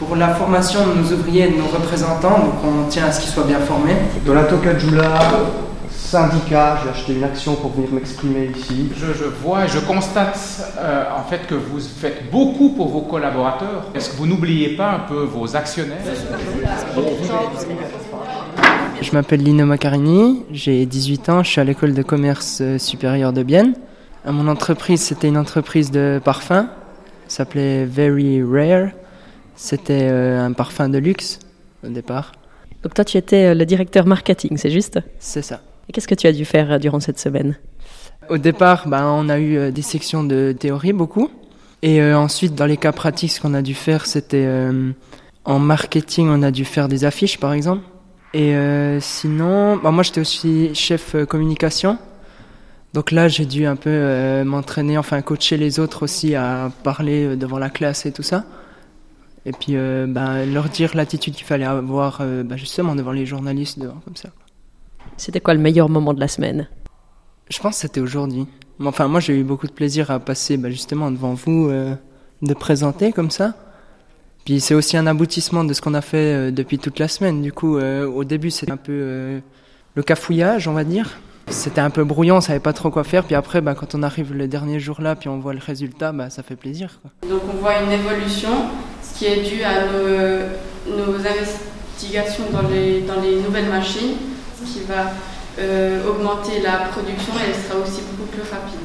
Pour la formation de nos ouvriers et de nos représentants, donc on tient à ce qu'ils soient bien formés. Dans la Tokajula, syndicat, j'ai acheté une action pour venir m'exprimer ici. Je vois et je constate en fait que vous faites beaucoup pour vos collaborateurs. Est-ce que vous n'oubliez pas un peu vos actionnaires? Je m'appelle Lino Maccarini, j'ai 18 ans, je suis à l'école de commerce supérieur de Bienne. Mon entreprise, c'était une entreprise de parfum, ça s'appelait Very Rare. C'était un parfum de luxe au départ. Donc toi, tu étais le directeur marketing, c'est juste? C'est ça. Et qu'est-ce que tu as dû faire durant cette semaine? Au départ, on a eu des sections de théorie, beaucoup. Et ensuite, dans les cas pratiques, ce qu'on a dû faire, c'était en marketing, on a dû faire des affiches, par exemple. Et sinon, moi, j'étais aussi chef communication. Donc là, j'ai dû un peu m'entraîner, enfin coacher les autres aussi à parler devant la classe et tout ça. Et puis leur dire l'attitude qu'il fallait avoir justement devant les journalistes, comme ça. C'était quoi le meilleur moment de la semaine? Je pense que c'était aujourd'hui. Enfin, moi, j'ai eu beaucoup de plaisir à passer justement devant vous, de présenter comme ça. Puis c'est aussi un aboutissement de ce qu'on a fait depuis toute la semaine. Du coup, au début, c'était un peu le cafouillage, on va dire. C'était un peu brouillon, on savait pas trop quoi faire. Puis après, quand on arrive le dernier jour là, puis on voit le résultat, ça fait plaisir, quoi. Donc on voit une évolution, ce qui est dû à nos investigations dans les nouvelles machines, ce qui va augmenter la production et elle sera aussi beaucoup plus rapide.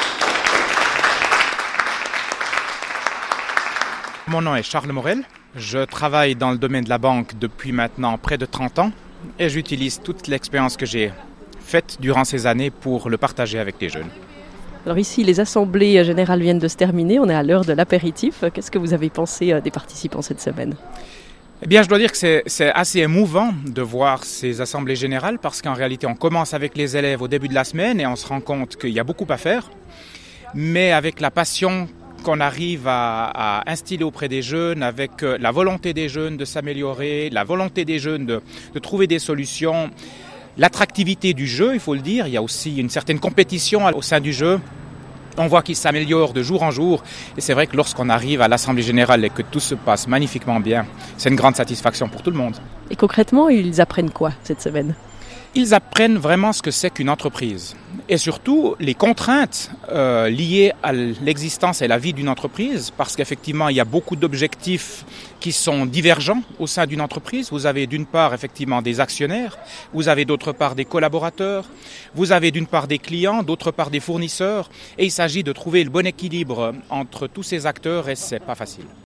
Mon nom est Charles Morel, je travaille dans le domaine de la banque depuis maintenant près de 30 ans et j'utilise toute l'expérience que j'ai faite durant ces années pour le partager avec les jeunes. Alors ici, les assemblées générales viennent de se terminer, on est à l'heure de l'apéritif. Qu'est-ce que vous avez pensé des participants cette semaine? Eh bien, je dois dire que c'est assez émouvant de voir ces assemblées générales parce qu'en réalité, on commence avec les élèves au début de la semaine et on se rend compte qu'il y a beaucoup à faire. Mais avec la passion qu'on arrive à instiller auprès des jeunes, avec la volonté des jeunes de s'améliorer, la volonté des jeunes de trouver des solutions, l'attractivité du jeu, il faut le dire, il y a aussi une certaine compétition au sein du jeu. On voit qu'il s'améliore de jour en jour et c'est vrai que lorsqu'on arrive à l'Assemblée Générale et que tout se passe magnifiquement bien, c'est une grande satisfaction pour tout le monde. Et concrètement, ils apprennent quoi cette semaine? Ils apprennent vraiment ce que c'est qu'une entreprise et surtout les contraintes liées à l'existence et la vie d'une entreprise parce qu'effectivement il y a beaucoup d'objectifs qui sont divergents au sein d'une entreprise. Vous avez d'une part effectivement des actionnaires, vous avez d'autre part des collaborateurs, vous avez d'une part des clients, d'autre part des fournisseurs et il s'agit de trouver le bon équilibre entre tous ces acteurs et c'est pas facile.